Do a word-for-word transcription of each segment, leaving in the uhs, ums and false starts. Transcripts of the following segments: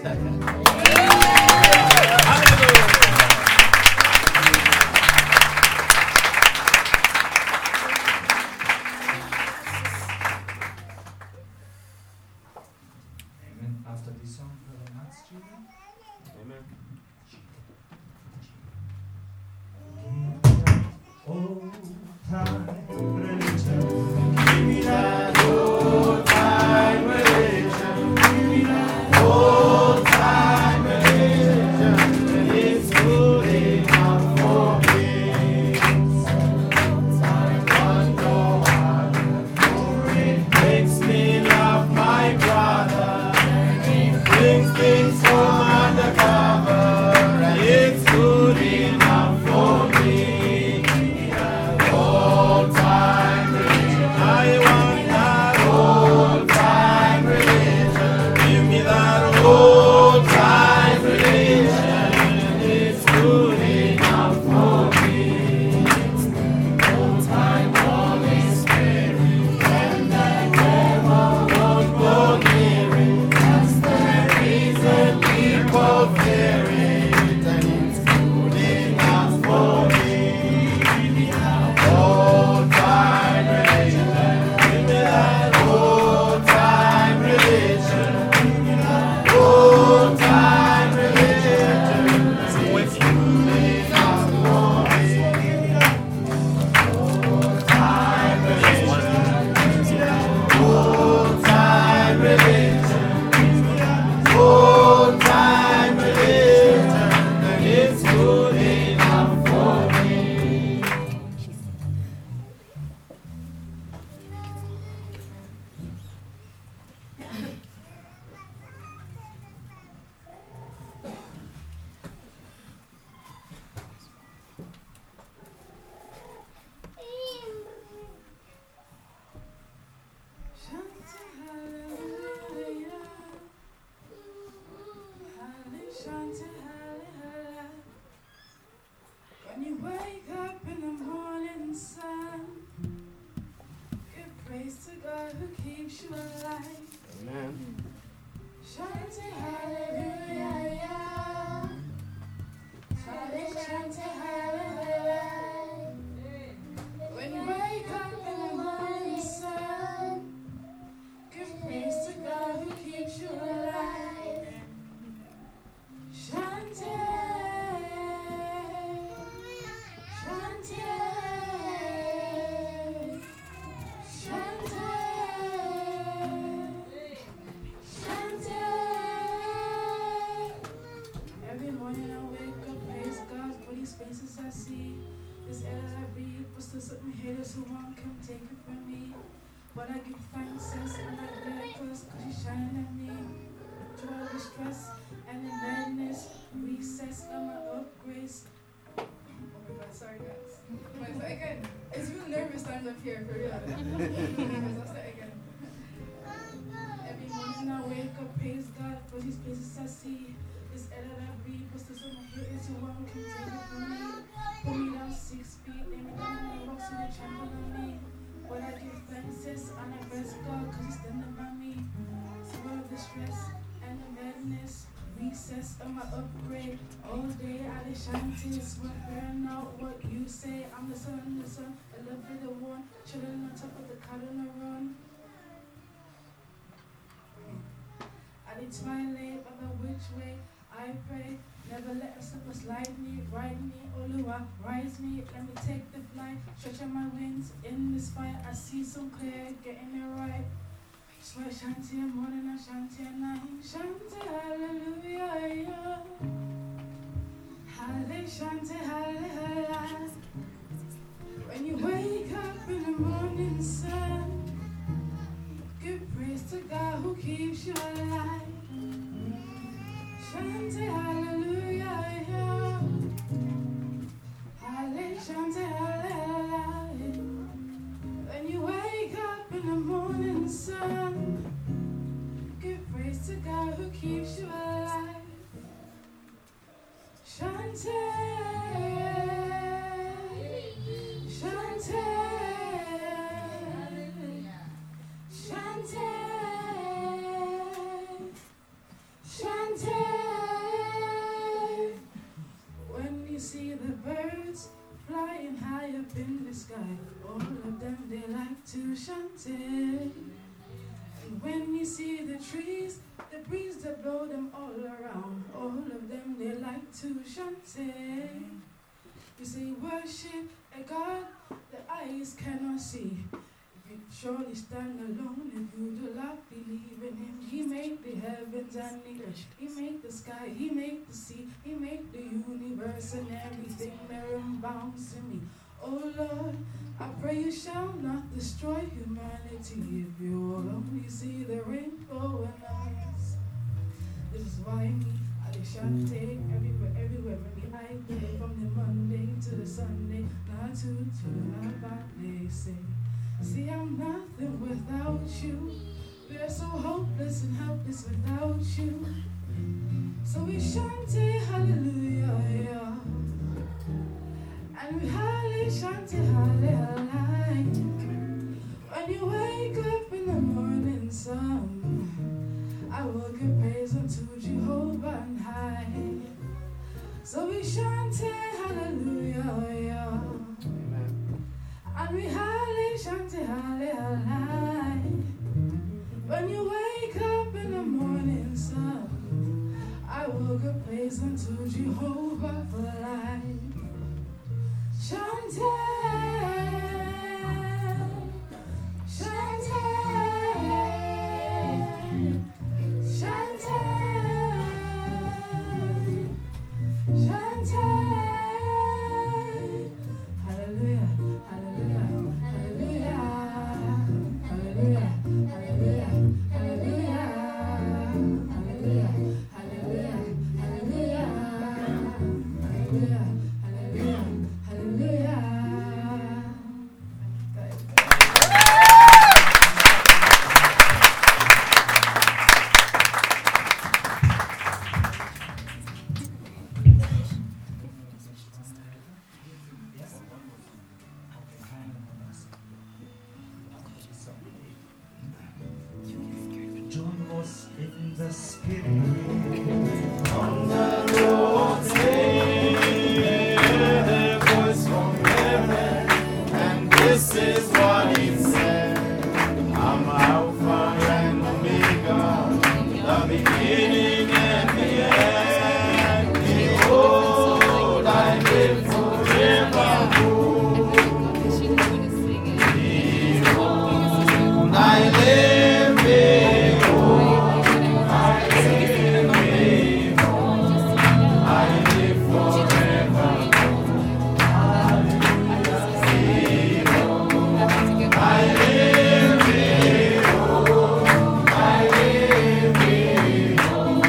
After this song, Brother Max, children. Amen. Old time religion. Give me that old time religion. Give me that old time religion. It's good enough for me. I wonder why it makes me love my brother. Brings things from undercover, and it's good enough for me. Old time religion, I want that old time religion. Give me that old time religion. It's good enough for me. Old time Holy Spirit, when the devil won't go near it. That's the reason people fear it, and it's good enough for me. Old time religion, give me that old time religion. Give me that old time religion. It's good enough for me. Old time religion, give me that old time religion. Old time religion, and it's good enough for me. When you wake up in the morning sun, give praise to God who keeps you alive. Amen. Shanti hallelujah, yeah. Shanti hallelujah. When you wake up in the morning sun, give praise to God who keeps you alive. Shanti, Shanti, Shanti, Shanti. Every morning I wake up, praise God for these faces I see. This air that I breathe, but still certain haters who won't come take it from me. But I give thanks, sis, and I glad cause cause you shine at me. Through all the stress and the madness, recess on my upgrades. Oh my god, sorry guys. Wait, so again, it's real nervous standing up here for real. I'll start again. Every morning I wake up, praise God for these places I see. This air that I breathe, but still some haters who won't come take it from me. Put me down six feet, lay me down on the rocks and they trample on me. But I give thanks, sis, and I bless God cause he's standing by me. Through all the stress and the madness, recess on my upgrade. All day I the shanties, wondering out what you say. I'm the son, the son, I love you, the one, chilling on top of the car on the run. At the twilight of the which way I pray, never let a slipper slide me, ride me, Oluwa, rise me, let me take the flight, stretching my wings in this fire. I see so clear, getting it right. Swear shanty in morning and shanty at night. Shanty hallelujah, yeah. Halle shanty hallelujah. When you wake up in the morning sun, give praise to God who keeps you alive. Shanty hallelujah, yeah. Halle shanty hallelujah. When you wake up in the morning sun, give praise to God who keeps you alive. Shanty, Shanty, Shanty, Shanty. Shante. And when you see the trees, the breeze that blow them all around, all of them they like to Shante. You say worship a God that eyes cannot see. You surely stand alone if you do not believe in him. He made the heavens and the earth. He made the sky. He made the sea. He made the universe and everything therein bounds in me. Oh Lord, I pray you shall not destroy humanity if you will only see the rainbow and us. This is why me, I Shante, everywhere, everywhere. Maybe I play from the Monday to the Sunday, not to to the they say. See, I'm nothing without you. We are so hopeless and helpless without you. So we Shante, hallelujah, yeah. And we halle, Shante, hallelujah. When you wake up in the morning sun, I will give praise unto Jehovah and high. So we Shante, hallelujah, yeah. And we halle, Shante, hallelujah. When you wake up in the morning sun, I will give praise unto Jehovah for life. Shante, Shante, Shante, Shante. Hallelujah, hallelujah, hallelujah, hallelujah, hallelujah, hallelujah, hallelujah, hallelujah, hallelujah, hallelujah, hallelujah, hallelujah. John was in the spirit. On the road, say, hear the voice from heaven, and this is what he said. I'm Alpha and Omega, the beginning and the end. Behold, I live forevermore. Behold, I live, behold, I live, behold, I live forevermore. Behold, I live, behold, I live, behold,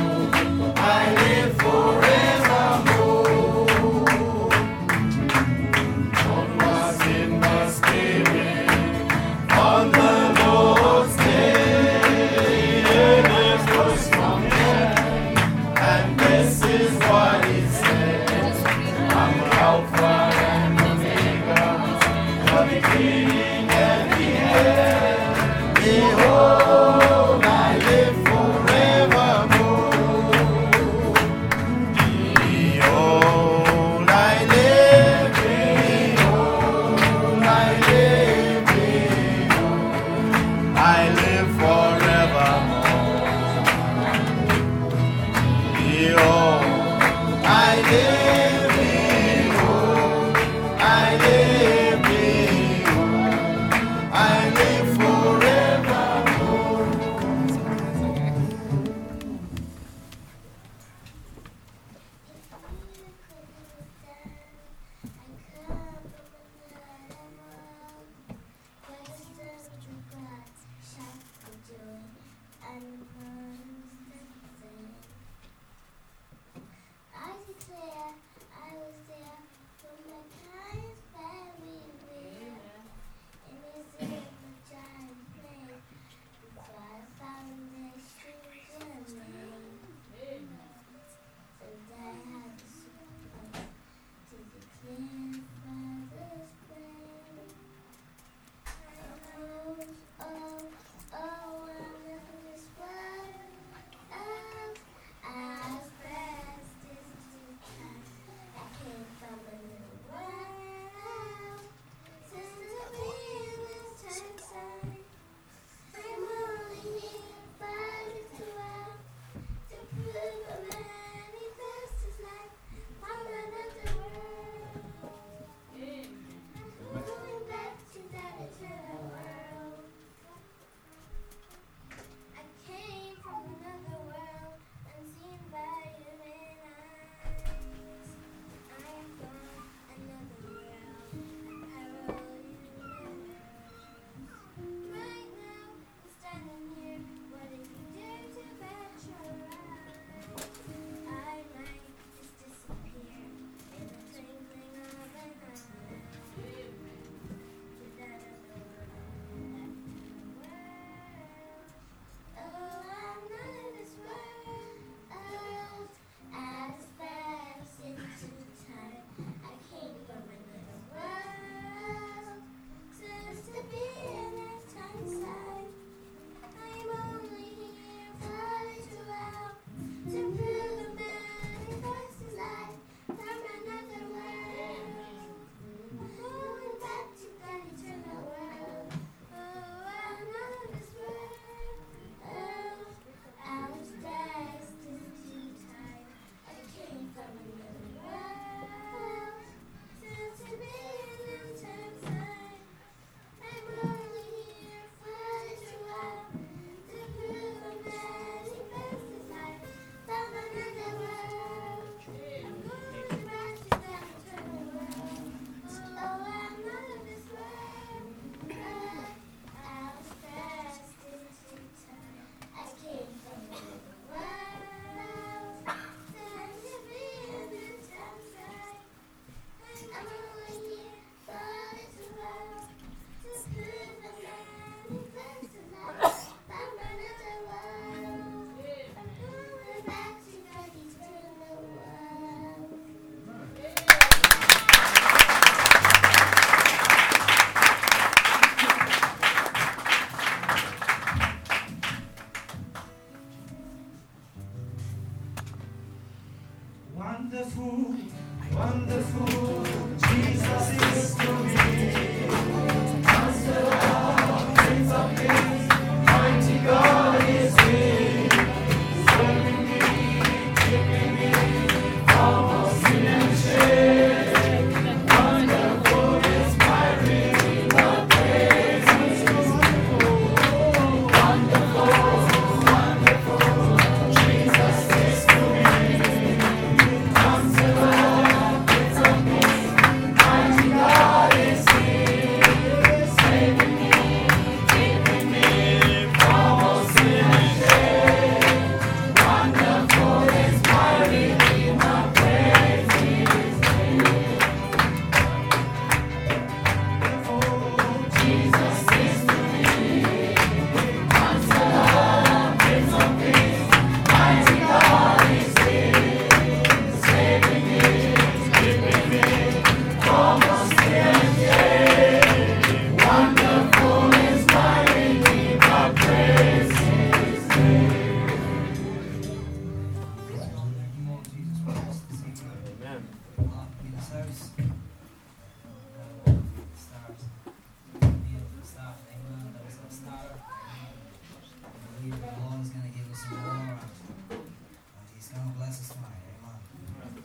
Wonderful, wonderful, Jesus is to me. Counselor, Prince of Peace, mighty God is He. Serving me, keeping me from all sin and shame. Wonderful is my Redeemer, praise His name. Wonderful, wonderful, Jesus is to me. Counselor, Prince of Peace, mighty God is He. Saving me, keeping me from all sin and shame. Wonderful is my Redeemer, praise His name. Oh, Jesus is to me. Counselor, Prince of Peace, mighty God is He. Saving me, keeping me from all sin and shame. Wonderful is my Redeemer, praise His name. Amen. He's going to bless us tonight. Amen.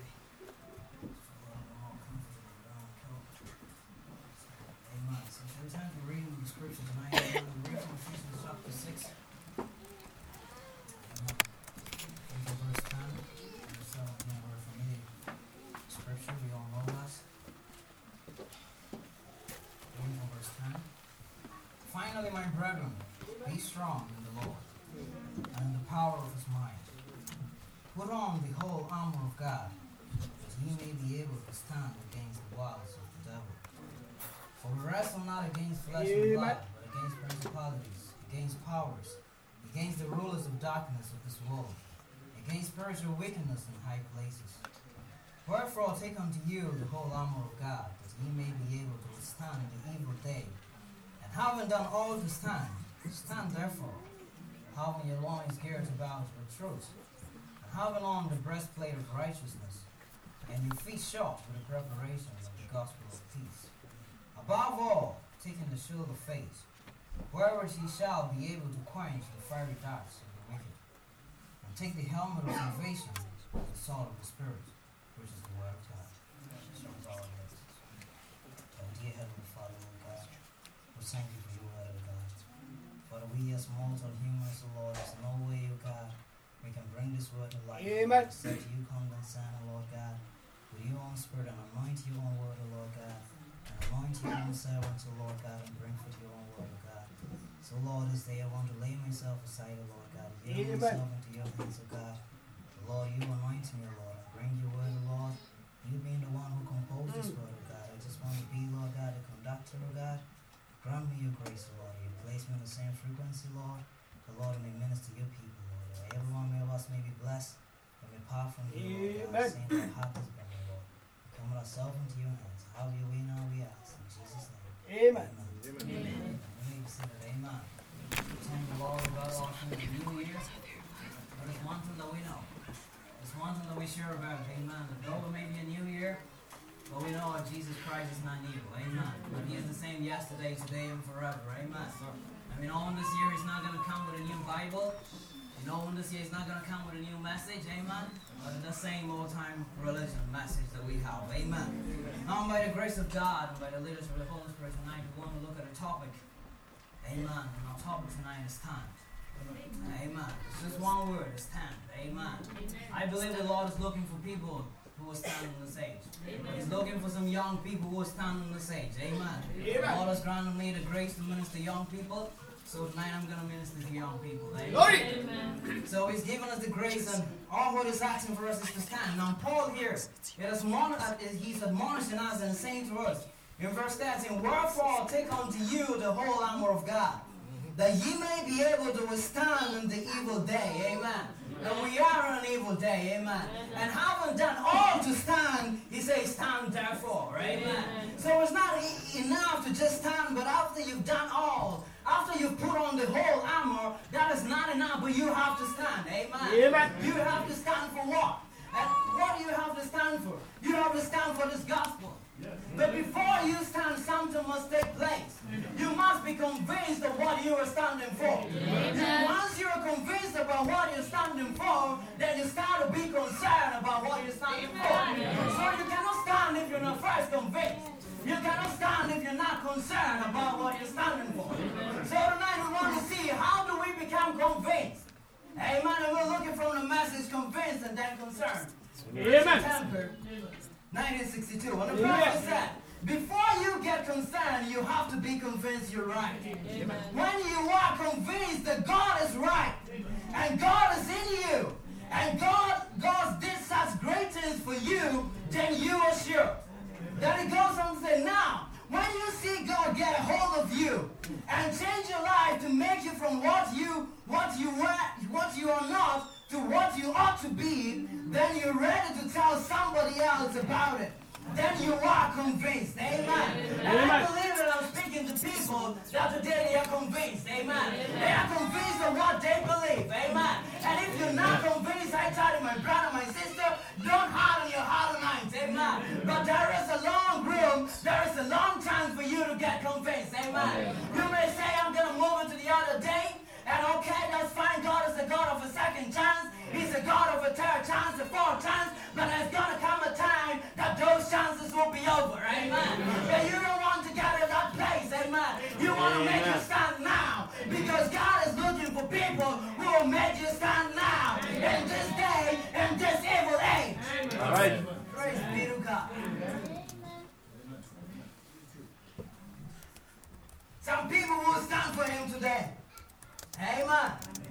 Amen. So it's time to read the scripture tonight. Amen. We read from Ephesians chapter six. Amen. From verse ten. Verse seven. Again, we're familiar with scripture. We all know that. Reading from verse ten. Finally, my brethren, be strong in the Lord and in the power of His might. Put on the whole armor of God, that ye may be able to stand against the wiles of the devil. For we wrestle not against flesh and blood, but against principalities, against powers, against the rulers of darkness of this world, against spiritual wickedness in high places. Wherefore take unto you the whole armor of God, that ye may be able to withstand in the evil day. And having done all to stand, stand therefore, having your loins girt about with truth, and having on the breastplate of righteousness, and your feet shod with the preparation of the gospel of peace. Above all, taking the shield of faith, wherewith ye shall be able to quench the fiery darts of the wicked, and take the helmet of salvation and the sword of the Spirit, which is the word of God. Oh, dear Heavenly Father, Lord God, we thank you for your word, O God. Father, we as mortal humans, O Lord, there's no way, O God, we can bring this word to life. Amen. Except you come down, Son, O Lord God, with your own spirit and anoint your own word, O Lord God, and anoint your own servants, O Lord God, and bring forth your own word, O God. So, Lord, this day I want to lay myself aside, O Lord God, give Amen. myself into your hands, O God. Lord, you anoint me, O Lord, and bring your word, O Lord. You being the one who composed this word, O God, I just want to be, Lord God, the conductor, O God. Grant me your grace, O Lord. You place me on the same frequency, Lord. The Lord may minister to your people, Lord. That every one of us may be blessed and be part from you, Lord God. Amen. Saying that heart has been, Lord. We commit ourselves into your hands. Have your way now, we ask. In Jesus' name. Amen. Amen. You may be seated. Amen. Thank the Lord God also the new year. But it's one thing that we know. It's one thing that we're sure about. Amen. That though it may be a new year, but we know that Jesus Christ is not new. Amen. But He is the same yesterday, today, and forever. Amen. I mean, all in this year He's not going to come with a new Bible. You know, in this year He's not going to come with a new message. Amen. But the same old-time religion message that we have. Amen. Now, by the grace of God and by the leadership of the Holy Spirit tonight, we're going to look at a topic. Amen. And our topic tonight is time. Amen. It's just one word. It's time. Amen. I believe the Lord is looking for people who will stand on the stage. He's looking for some young people who will stand on the stage. Amen. The Lord has granted me the grace to minister to young people. So tonight I'm going to minister to young people. Amen. So He's given us the grace, and all what He's asking for us is to stand. Now Paul here, it is mon- uh, he's admonishing us and saying to us, in verse thirteen, wherefore take unto you the whole armor of God, that ye may be able to withstand in the evil day. Amen. And we are on an evil day. Amen. And having done all to stand, He says, stand therefore. Amen. So it's not e- enough to just stand, but after you've done all, after you've put on the whole armor, that is not enough, but you have to stand. Amen. Amen. You have to stand for what? And what to stand for? You have to stand for this gospel. But before you stand, something must take place. You must be convinced of what you are standing for. And once you are convinced about what you're standing for, then you start to be concerned about what you're standing for. So you cannot stand if you're not first convinced. You cannot stand if you're not concerned about what you're standing for. So tonight we want to see, how do we become convinced? Amen. And we're looking from the message, convinced and then concerned. Amen. September nineteen sixty-two. And the prophet said, before you get concerned, you have to be convinced you're right. Amen. When you are convinced that God is right, and God is in you, and God, God did such great things for you, then you are sure. Then it goes on to say, now, when you see God get a hold of you and change your life to make you from what you what you were, what you are not to what you ought to be, then you're ready to tell somebody else about it. Then you are convinced. Amen. And I believe that I'm speaking to people that today they are convinced. Amen. They are convinced of what they believe. Amen. And if you're not convinced, I tell you, my brother, my sister, don't harden your heart and minds. Amen. But there is a long room, there is a long time for you to get convinced. Amen. You may say, I'm going to move into the other day. And okay, that's fine. God is the God of a second chance. He's the God of a third chance, a fourth chance. But there's going to come a time that those chances will be over. Amen. But you don't want to get in that place. Amen. You want to make you stand now. Because God is looking for people who will make you stand now. In this day, in this evil age. All right. Praise be to God. Some people will stand for him today. Amen.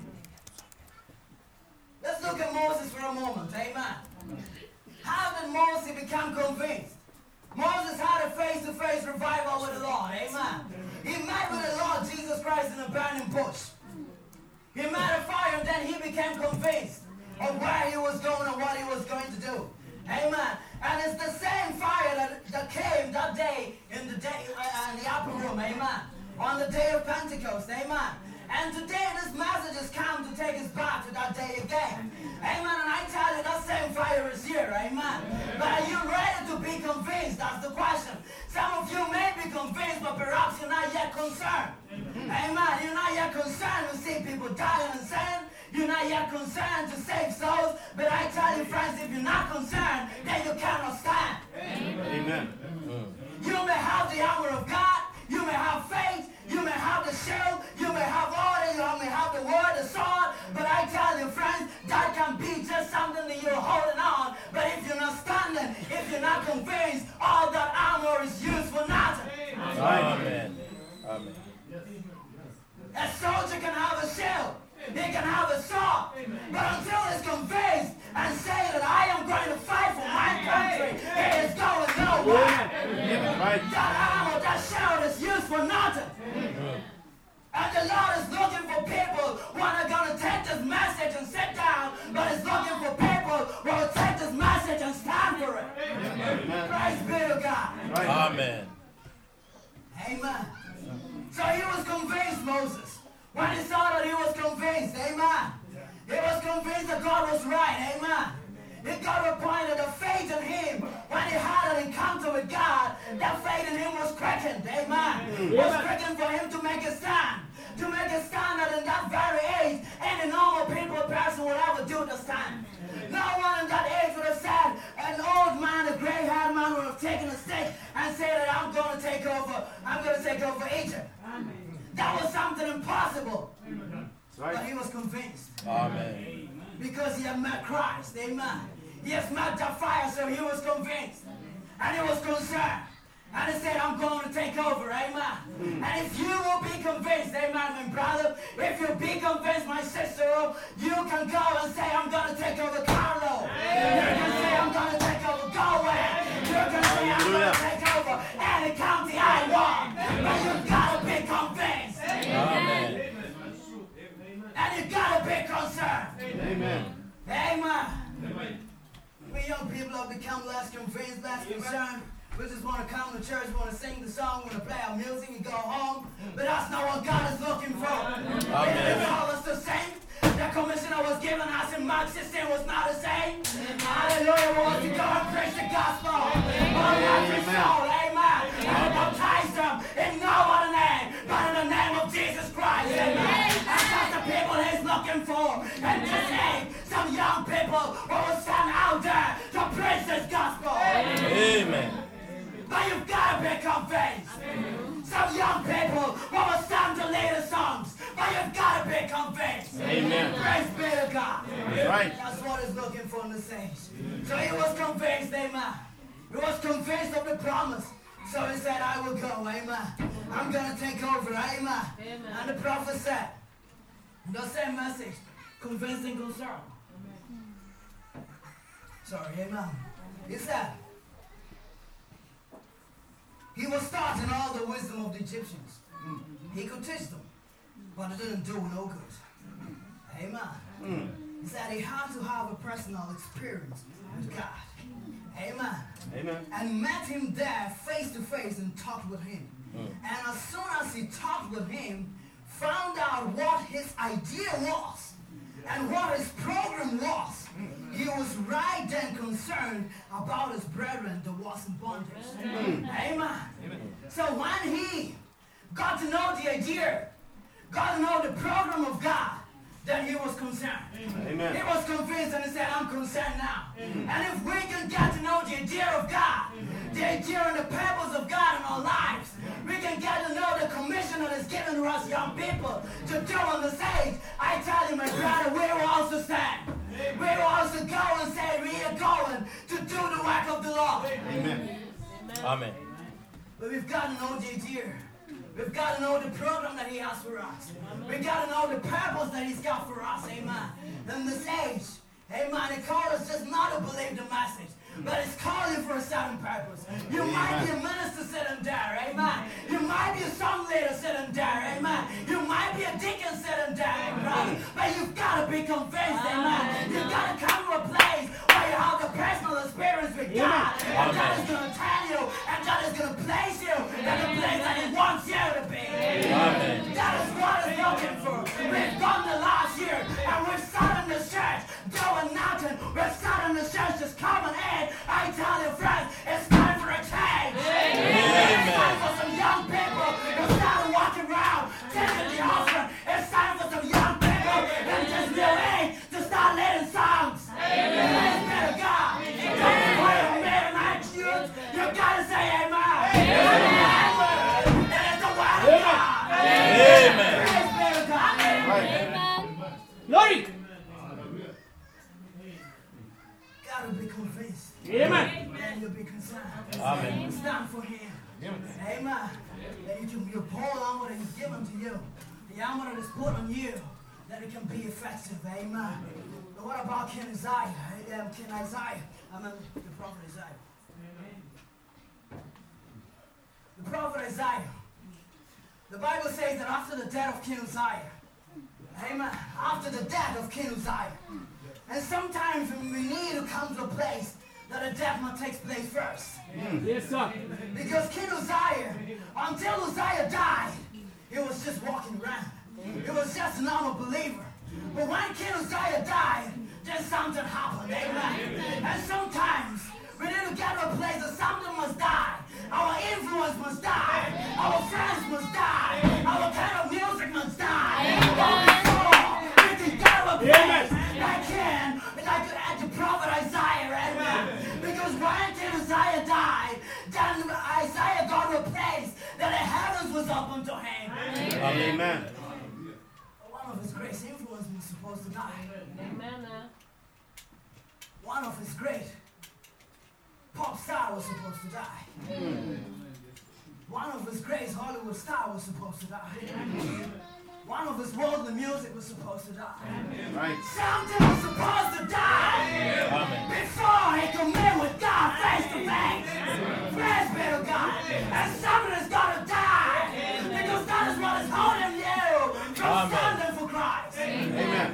Let's look at Moses for a moment. Amen. How did Moses become convinced? Moses had a face-to-face revival with the Lord. Amen. He met with the Lord Jesus Christ in a burning bush. He met a fire and then he became convinced of where he was going and what he was going to do. Amen. And it's the same fire that, that came that day in the day uh, in the upper room. Amen. On the day of Pentecost. Amen. And today this message has come to take us back to that day again. Amen. And I tell you, that same fire is here. Amen. But are you ready to be convinced? That's the question. Some of you may be convinced, but perhaps you're not yet concerned. Amen. You're not yet concerned to see people dying and sin. You're not yet concerned to save souls. But I tell you, friends, if you're not concerned, then you cannot stand. Amen. You may have the armor of God. You may have faith. You may have the shield, you may have order, you may have the word, the sword, but I tell you, friends, that can be just something that you're holding on. But if you're not standing, if you're not convinced, all that armor is used for nothing. Amen. Amen. A soldier can have a shield, he can have a sword, but until he's convinced and say that I am going to fight for my country, it is going nowhere. Right. That armor, that shield is used for nothing. And the Lord is looking for people who are not going to take this message and sit down, but is looking for people who will take this message and stand for it. Amen. Praise be to God. Right. Amen. Amen. So he was convinced, Moses. When he saw that, he was convinced. Amen. He was convinced that God was right. Amen. It got to a point that the faith in him, when he had an encounter with God, that faith in him was quickened. Amen. Was quickened for him to make a stand. To make a stand that in that very age, any normal people person would ever do the stand. No one in that age would have said, an old man, a gray-haired man would have taken a stick and said that I'm going to take over, I'm going to take over Egypt. That was something impossible. Right. But he was convinced. Amen. Because he had met Christ. Amen. He has met the fire, so he was convinced. And he was concerned. And he said, I'm going to take over. Amen. Mm. And if you will be convinced, amen, my brother, if you be convinced, my sister, you can go and say, I'm going to take over Carlo. Amen. You can say, I'm going to take over Galway. You can say, I'm going to take over any county I want. But you've got to be convinced. Amen. And you've got to be concerned. Amen. Amen. Amen. We young people have become less convinced, less concerned. We just want to come to church, we want to sing the song, we want to play our music and go home. But that's not what God is looking for. He didn't call us to sing. The commission that was given us in Mark sixteen was not the same. Hallelujah. Was to go and preach the gospel. On every soul. Amen. And baptize them in no other name but in the name of Jesus Christ. Amen. And that's the people he's looking for. And this age, some young people who will stand out there to preach this gospel. Amen. But you've got to be convinced. Some young people who will stand to lead the songs. But you've got to be convinced. Amen. Praise be to God. Right. That's what he's looking for in the saints. So he was convinced, amen. He was convinced of the promise. So he said, I will go, amen. I'm going to take over, amen. Amen. And the prophet said, the same message, convinced and concerned. Sorry, amen. He said, he was taught in all the wisdom of the Egyptians. He could teach them, but it didn't do no good. Amen. Mm. He said he had to have a personal experience with God. Amen. Amen. And met him there face to face and talked with him. Mm. And as soon as he talked with him, found out what his idea was and what his program was, he was right then concerned about his brethren that was in bondage. Mm. Amen. So when he got to know the idea, got to know the program of God, then he was concerned. Amen. He was convinced and he said, I'm concerned now. And if we can get to know the idea of God, the idea and the purpose of God in our lives, we can get to know the commission that is given to us young people to do on the stage. I tell you, my brother, we will also stand. We will also go and say, we are going to do the work of the Lord. Amen. Amen. But we've got to know the idea. We've got to know the program that he has for us. We've got to know the purpose that he's got for us. Amen. And this age, amen, he called us just not to believe the message, but it's calling for a certain purpose. You Amen. might be a minister sitting there, amen. You might be a song leader sitting there, amen. You might be a deacon sitting there, brother. But you've got to be convinced, amen. You've got to come to a place where you have a personal experience with God. And God is going to tell you, and God is going to place you in the place that he wants you to be. Amen. That is what he's looking for. We've done the last year, and we've sat in this church doing nothing. We've sat in this church just coming in. I tell you, friends, it's time for a change. It's time for some young people to start walking around, taking the offering. It's time for some young people in this new age to start leading songs. Praise be to God. Don't be for your midnight youth. You gotta say amen. It is the word of God. Amen. Praise be to God. Glory. Gotta be convinced. Amen. And you'll be concerned. Amen. Stand for him. Amen. That you can you hold on what he's given to you. The armor that is put on you, that it can be effective. Amen. But what about King Isaiah? Um, King Isaiah. I mean the prophet Isaiah. The prophet Isaiah. The Bible says that after the death of King Uzziah, amen, after the death of King Uzziah, and sometimes we need to come to a place that a death must take place first. Yes, sir. Because King Uzziah, until Uzziah died, he was just walking around. He was just a normal believer. But when King Uzziah died, then something happened. Amen. And sometimes we need to get to a place that something must die. Our influence must die. Our friends must die. Our kind of music must die. But before we can get to a place that can, like at the prophet Isaiah, amen. Because when King Uzziah died, then Isaiah got to a place that the heavens was open to him. Amen. One of his great influence was supposed to die. Amen. One of his great pop star was supposed to die. One of his great Hollywood star was supposed to die. One of his worldly music was supposed to die. Right. Something was supposed to die Amen. before he could meet with God face to face. Praise be to God. And something has got to die because that is what is holding you from Amen. standing for Christ. Amen.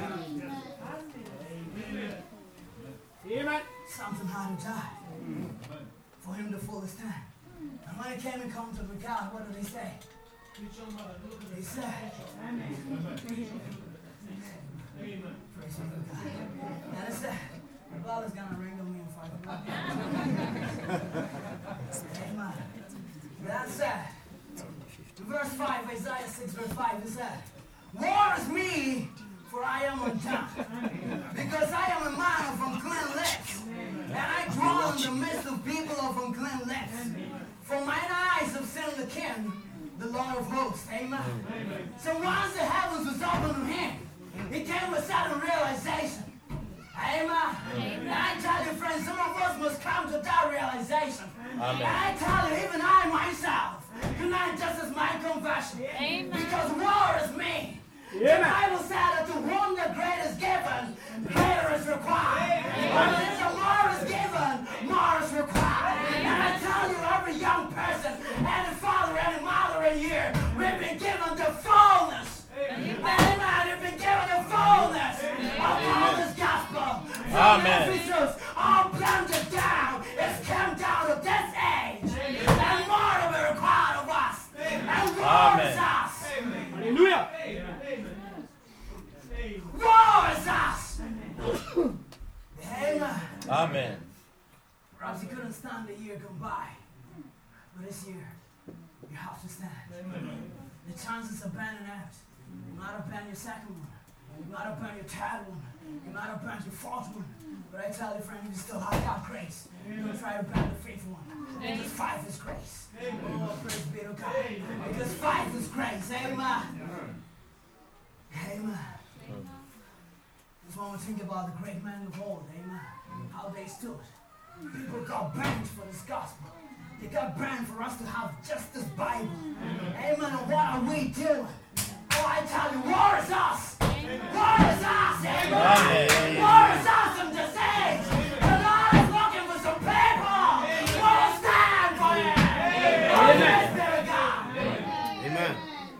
Amen. Something had to die for him to fully stand. And when he came in contact with God, what did he say? He said, Praise be to God. And it's that. The bell is going to ring on me in five minutes. Amen. That's that. Verse five, Isaiah six, verse five is that. Woe is me, for I am undone, because I am a man of unclean lips, and I dwell in the midst of people of unclean lips. For mine eyes have seen the King, the Lord of hosts. Amen. So once the heavens was opened to him, he came with sudden realization. Amen. And I tell you, friends, some of us must come to that realization. Amen. And I tell you, even I myself, tonight just as my confession. Amen. Because war is me. The Amen. Bible said that to whom the great is given, greater is required. And if the more is given, more is required. And I tell you, every young person, any father, any mother in here, we've been given the fullness. Amen. We've been given the fullness of all this gospel. Amen. Ephesus, all blended down. It's come down to this age. And more will be required of us. And war is us. Hallelujah. War is us. Amen. Amen. Perhaps you couldn't stand the year gone by. But this year, you have to stand. The chances of banning out. You might have banned your second one. You might have banned your third one. You might have banned your fourth one. But I tell you, friend, you still have that grace. Don't try to ban the fifth one. Because five is grace. Oh, praise be to God. Because five is grace. Amen. Amen. Just want to think about the great men of old. Amen. How they stood. People got burned for this gospel. They got burned for us to have just this Bible. Amen. And what are we doing? Oh, I tell you, war is us. War is us. Amen. War is us in this age. The Lord is looking for some people who will stand for Him. Oh, praise be to God. Amen.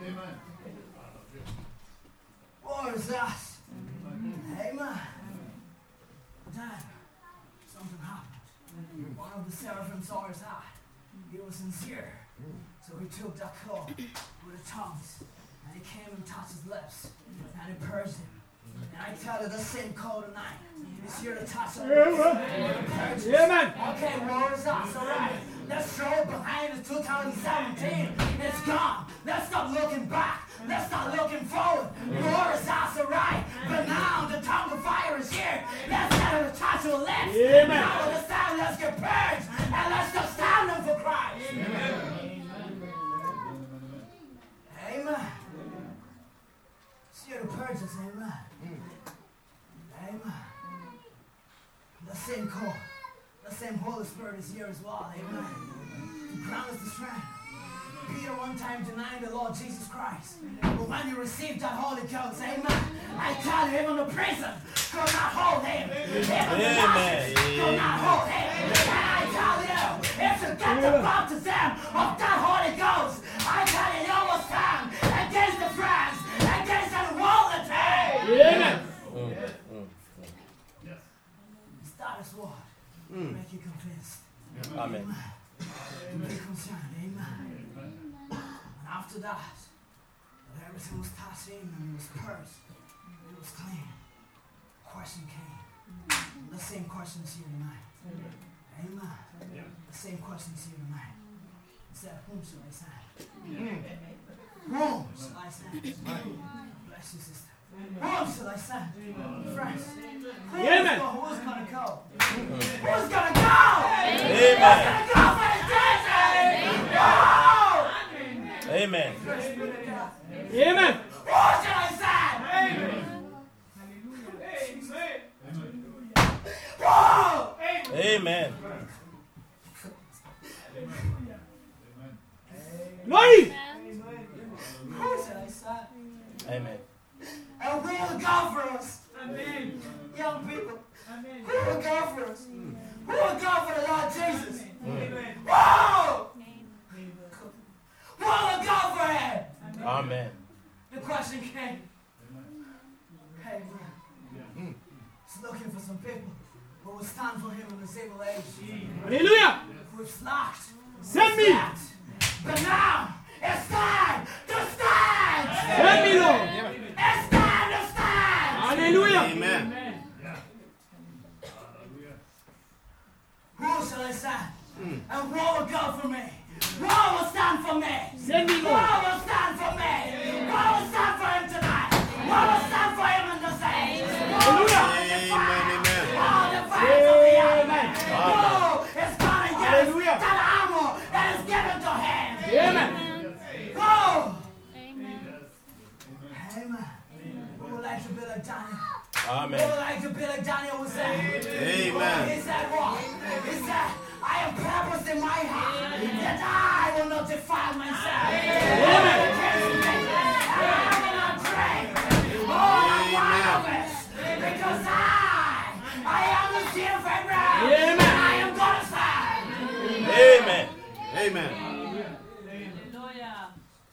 War is us. Amen. Then something happened. One of the seraphim saw his eye. He was sincere. So he took that claw with the tongues and he came and touched his lips and he purged him. And I tell you, the same call tonight is here to touch our lips and purge us. Amen. Okay, war is us, alright. Let's throw it behind us. two thousand seventeen. It's gone. Let's stop looking back. Let's start looking forward. War is us, alright. But now the tongue of fire is here. Let's get it to touch our lips. Amen. Now it's time, let's get purged. And let's just stand them for Christ. Amen. Amen. It's here to purge us, amen. Amen. The same call. The same Holy Spirit is here as well, amen. To grant us the strength. Peter one time denied the Lord Jesus Christ. But when he received that Holy Ghost, amen, I tell you, even the prison could not hold him. Even the darkness could not hold him. And I tell you, if you get the baptism of that Holy Ghost, I tell you, you will stand against the friends, against the world. Amen. That is what will make you convinced. Amen. To be concerned, amen. And after that, when everything was touched in and it was purged, it was clean. Question came. The same questions here tonight. Amen. The same questions here tonight. He said, whom shall I send? Whom shall I send? Bless you, sister. Whom shall I send? Friends. Amen. Who's going to go? Who's going to go? Amen. Who's going to go for the desert? Go! Amen. Amen. Who shall I send? Whoa! Amen. Glory. Who shall I send? Amen. And who will go for us? Amen. Young people. Amen. Who will go for us? Who will go for the Lord Jesus? Amen. Whoa! Who will go for him? Amen. The question came. Hey, man. He's looking for some people who will stand for him in this evil age. Hallelujah. We've slacked. Send me. Slacked. But now, it's time to stand! Send me, Lord. It's time to stand! Hallelujah. Amen. stand. And war will go for me. War will stand for me. Send me, War Lord. will stand for me. War will stand for him tonight. War will stand for him in this age. War will come in the fire. All the fires of the enemy. War is going to use Hallelujah. that armor that is given to him. Amen. Go. Amen. Amen. Who would like to be like Daniel? Who Amen. would like to be like Daniel was saying? Amen. He said what? He said, I have purpose in my heart that I will not defile myself. Amen. I will not drink all the wine of it because I, I am the seed of Abraham. Amen. And I am God's son. Amen. Amen. Hallelujah.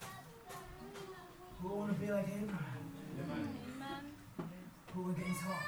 Who want to be like Abraham? Amen. Who against hope?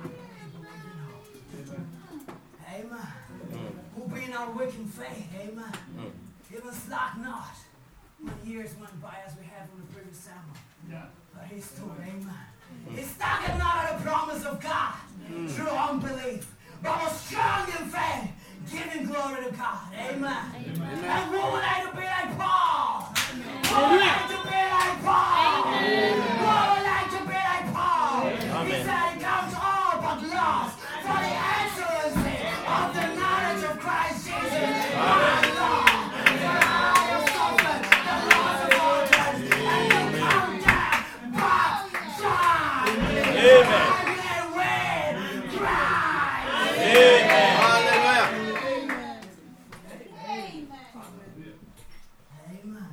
Amen. Who being our wicked faith? Amen. Even slack not. When years went by as we had from the previous sermon. But he stood, amen. He staggered not at the promise of God through unbelief, but was strong in faith, giving glory to God. Amen. And who would like to be like Paul? Who would like to be like Paul? Who would like to be like Paul? He said he counts all but loss for the excellency of the knowledge of Christ Jesus. My Lord, for I have suffered the loss of all things, and you count them but joy. Amen. I may win Christ. Amen. Hallelujah. Amen.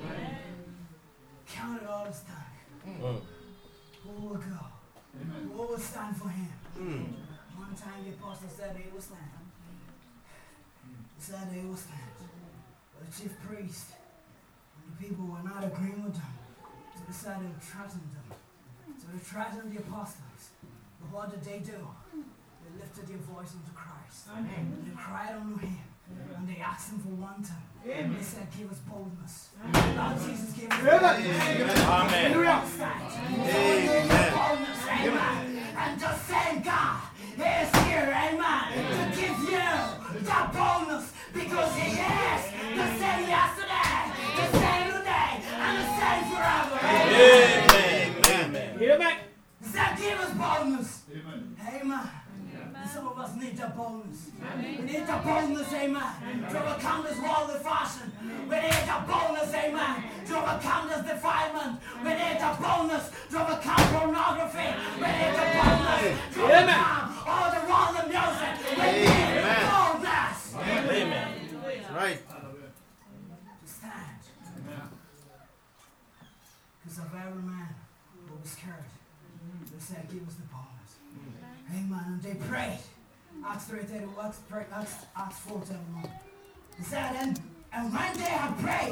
Count it all as time. Mm. Who will go? Who will stand for him? One time the apostle said they will stand. He said they will stand. But the chief priest and the people were not agreeing with them. So they decided to threaten them. So they threatened the apostles. But what did they do? They lifted their voice unto Christ. And they cried unto him. And they asked him for one thing. They said, give us boldness. Lord Jesus gave us boldness. Amen. Amen. Boldness, amen. And the same God is here, amen, to give you the boldness because he is the same yesterday, the same today, and the same forever. Amen. Amen. Amen. He said, give us boldness. Amen. And some of us need the boldness. We need the boldness, amen, to overcome this worldly fashion. We need the boldness, amen, to overcome this defilement. We need the boldness to overcome pornography. We need the boldness to overcome all the worldly music. We need boldness. Amen. Right. To stand. Because of every man will be scared. They said, give us the boldness. Amen. And they prayed. Acts three thirty, Acts, Acts, Acts four thirty-one. He said, and, and when they had prayed,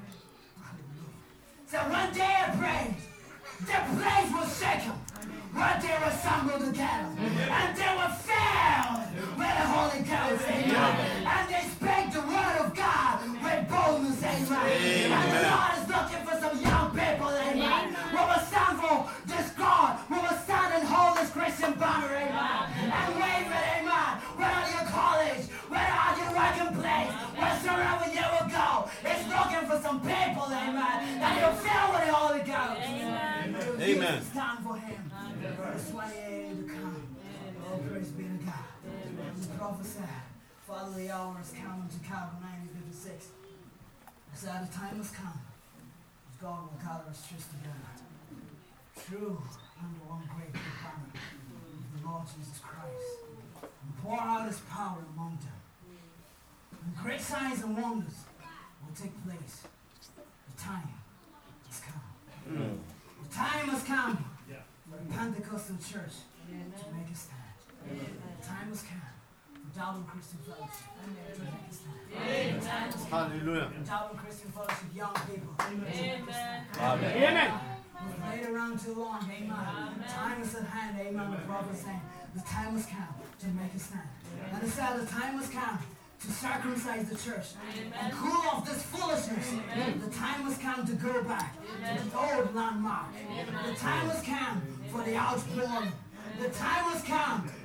so when they had prayed, the place was shaken where they were assembled together. And they were filled with the Holy Ghost. Amen. And they spake the word of God with boldness. Amen. And the Lord is looking for some young people. Amen. We will stand for this God. We will stand and hold this Christian banner. Amen. And wave it. Amen. Where are your college? Where are your working place? Wheresoever you will go. It's looking for some people. Amen. That you fill with the Holy Ghost. Amen. Amen. Stand for him. Verse twenty-eight to come. Oh, praise be to God. The prophet said, Father, the hour has come to Calvary nineteen fifty-six. He said, the time has come. God will gather us just together. True under one great big banner of the Lord Jesus Christ. And pour out his power among them. And great signs and wonders will take place. The time has come. Mm. The time has come. For the Pentecostal church to make a stand. The time has come for Darwin Christian Fellowship to make a stand. The time has come Hallelujah. for Darwin Christian Fellowship young people to make a stand. Amen. Amen. We've played around too long, amen. The time is at hand, amen. The prophet is saying, the time has come to make a stand. And it said, the time has come to circumcise the church and cool off this foolishness. The time has come to go back to the old landmark. The time has come for the outpouring. The time has come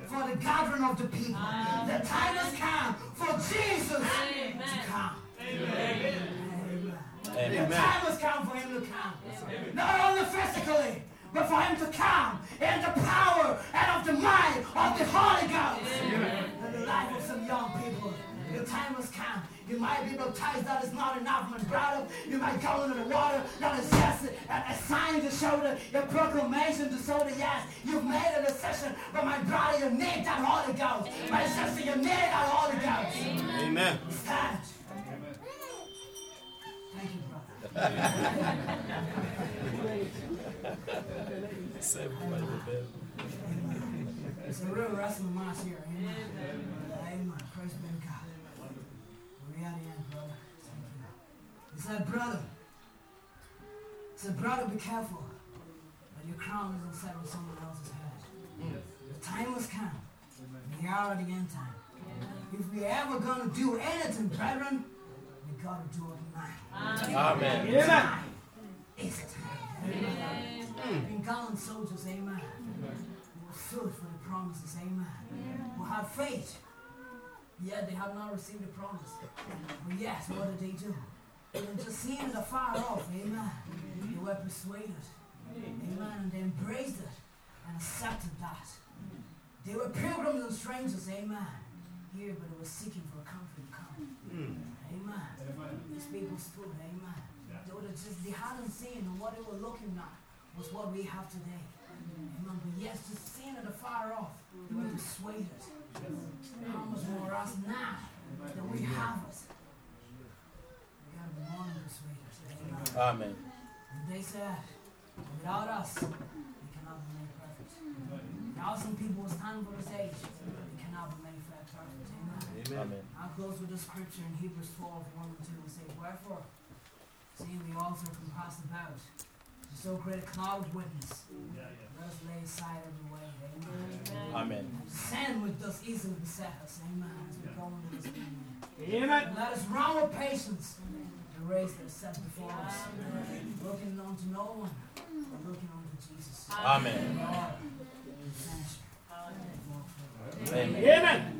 for the gathering of the people. The time has come for Jesus to come. Amen. Amen. The time has come for him to come. Not only physically, but for him to come in the power and of the might of the Holy Ghost. In the life of some young people, the time has come. You might be baptized, that is not enough, my brother. You might go into the water, that is just a, a sign to show the, your proclamation to show the yes. You've made a decision, but my brother, you need that Holy Ghost. My sister, you need that Holy Ghost. Amen. Stand. Thank you, brother. It's a real wrestling match here. Amen. Amen. Praise be to God. We're at the end, brother. Thank you. He said, brother. He said, brother, be careful that your crown isn't set on someone else's head. The time has come. We are at the end time. If we ever gonna do anything, brethren, we gotta do it now. Amen. Amen. It's time. Amen. Been gallant soldiers, amen. Who were filled for the promises, amen. Who had faith, yet they have not received the promise. But yes, what did they do? They were just seeing it afar off, amen. They were persuaded, amen, and they embraced it and accepted that. They were pilgrims and strangers, amen. Here, but they were seeking for a comfort to come. Amen. These people stood, amen. They were just, they hadn't seen, and what they were looking at was what we have today. Amen. But yes, just seeing it afar off, they were persuaded. How much more us now that we have it? We got to be more than persuaded. Amen. Amen. And they said, without us, we cannot be made perfect. Now some people will stand for this age, we cannot be made perfect. Amen. Amen. I'll close with the scripture in Hebrews twelve, one and two, and say, wherefore, seeing we also compassed about with so great a cloud of witness, let us lay aside every way. Amen. Amen. And sin which does easily beset us. Amen. As we go into this evening. Amen. And let us run with patience the race that is set before us, looking unto no one, but looking unto Jesus. Amen. Lord, finisher. Amen. Amen.